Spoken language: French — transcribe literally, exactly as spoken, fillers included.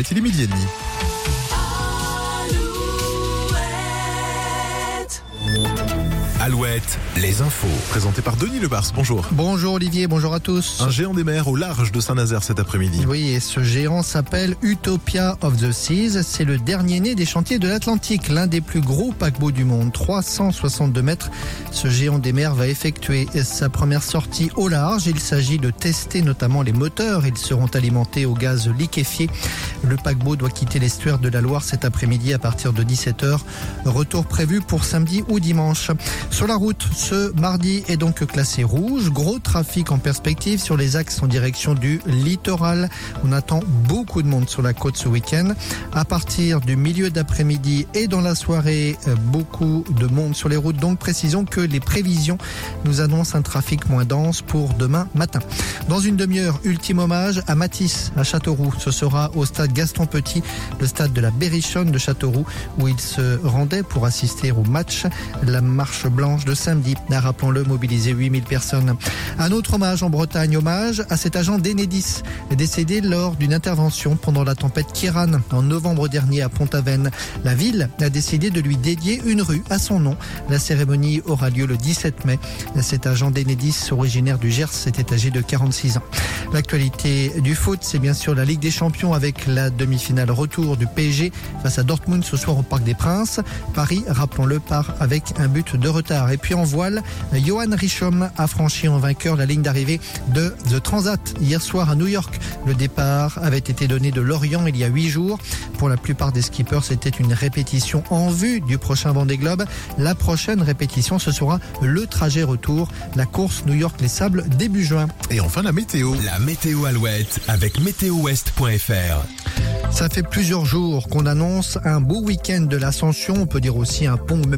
Alouette, il est midi et demi. Alouette, les infos. Présenté par Denis Lebars, bonjour. Bonjour Olivier, bonjour à tous. Un géant des mers au large de Saint-Nazaire cet après-midi. Oui, et ce géant s'appelle Utopia of the Seas. C'est le dernier né des chantiers de l'Atlantique, l'un des plus gros paquebots du monde, trois cent soixante-deux mètres. Ce géant des mers va effectuer sa première sortie au large. Il s'agit de tester notamment les moteurs. Ils seront alimentés au gaz liquéfié. Le paquebot doit quitter l'estuaire de la Loire cet après-midi à partir de dix-sept heures. Retour prévu pour samedi ou dimanche. Sur la route, ce mardi est donc classé rouge. Gros trafic en perspective sur les axes en direction du littoral. On attend beaucoup de monde sur la côte ce week-end. À partir du milieu d'après-midi et dans la soirée, beaucoup de monde sur les routes. Donc précisons que les prévisions nous annoncent un trafic moins dense pour demain matin. Dans une demi-heure, ultime hommage à Matisse à Châteauroux. Ce sera au stade Gaston Petit, le stade de la Berrichonne de Châteauroux, où il se rendait pour assister au match. La marche blanche de samedi a, rappelons-le, mobilisé huit mille personnes. Un autre hommage en Bretagne, hommage à cet agent d'Enedis, décédé lors d'une intervention pendant la tempête Kiran en novembre dernier à Pont-Aven. La ville a décidé de lui dédier une rue à son nom. La cérémonie aura lieu le dix-sept mai. Cet agent d'Enedis, originaire du Gers, était âgé de quarante-six ans. L'actualité du foot, c'est bien sûr la Ligue des Champions avec la demi-finale retour du P S G face à Dortmund ce soir au Parc des Princes. Paris, rappelons-le, part avec un but de retard. Et puis en voile, Johan Richomme a franchi en vainqueur la ligne d'arrivée de The Transat hier soir à New York. Le départ avait été donné de Lorient il y a huit jours. Pour la plupart des skippers, c'était une répétition en vue du prochain Vendée Globe. La prochaine répétition, ce sera le trajet retour, la course New York-Les Sables début juin. Et enfin la météo. La météo Alouette avec météo ouest point f r. Ça fait plusieurs jours qu'on annonce un beau week-end de l'Ascension. On peut dire aussi un pont